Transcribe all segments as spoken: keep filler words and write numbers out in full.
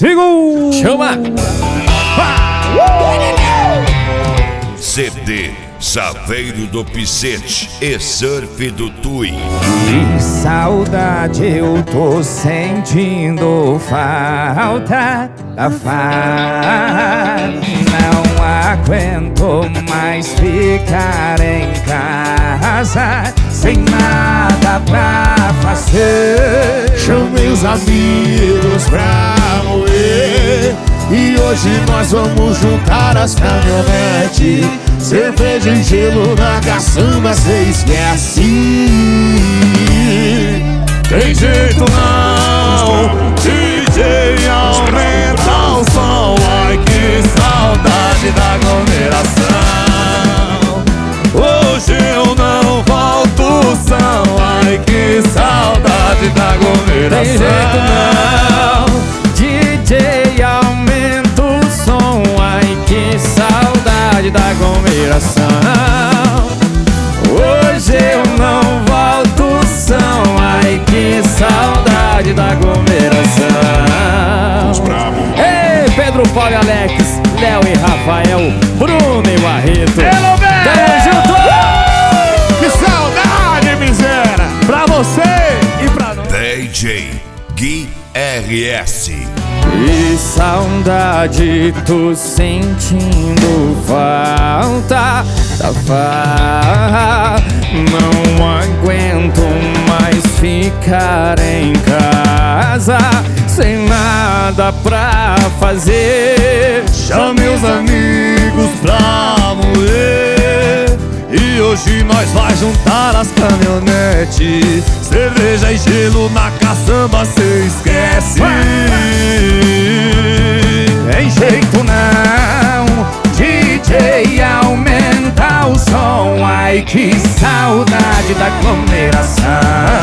Segura! Chama! C D Saveiro do Picete e Surf do Tui. Que saudade eu tô sentindo, falta da farra. Não aguento mais ficar em casa sem nada pra fazer. Chamei os amigos pra moer e hoje nós vamos juntar as caminhonetes. Cerveja e gelo na caçamba, cê esquece. Tem jeito não, D J aumenta o som. Ai que saudade da aglomeração. Hoje eu não volto são. Ai que saudade da aglomeração. Tem jeito não, D J aumenta o som. Ai que saudade da aglomeração. Hoje eu não volto são. Ai que saudade da aglomeração. Ei, Pedro, Paulo e Alex, Léo e Rafael, Bruno e Barreto. Hello, man! Tamo junto! Que saudade, miséria! Pra você e pra nós. D J Gui R S. Que saudade, tô sentindo falta da farra. Não aguento mais ficar em casa sem nada pra fazer. Chame os amigos pra moer e hoje nós vai juntar as caminhonetes. Cerveja e gelo na caçamba, cê esquece. Tem jeito não, D J aumenta o som. Ai que saudade da aglomeração.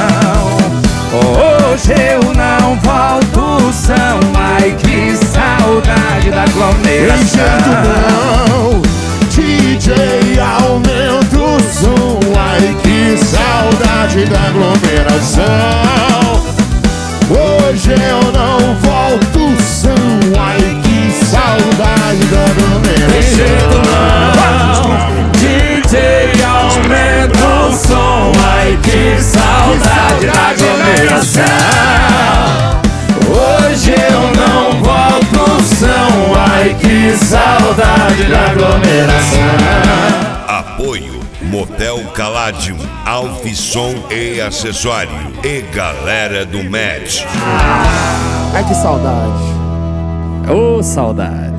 Hoje eu não volto são. Ai que saudade da Tem jeito aglomeração. não, D J aumenta o som. Ai que saudade da aglomeração. Hoje eu não volto são. Ai que saudade da Tem jeito aglomeração. não, D J aumenta o som. Ai que saudade da aglomeração. Hoje eu não volto são. Ai que saudade da aglomeração. Apoio Motel Caladium, Alfissom e Acessório e galera do Match. Ai que saudade. Ô, saudade.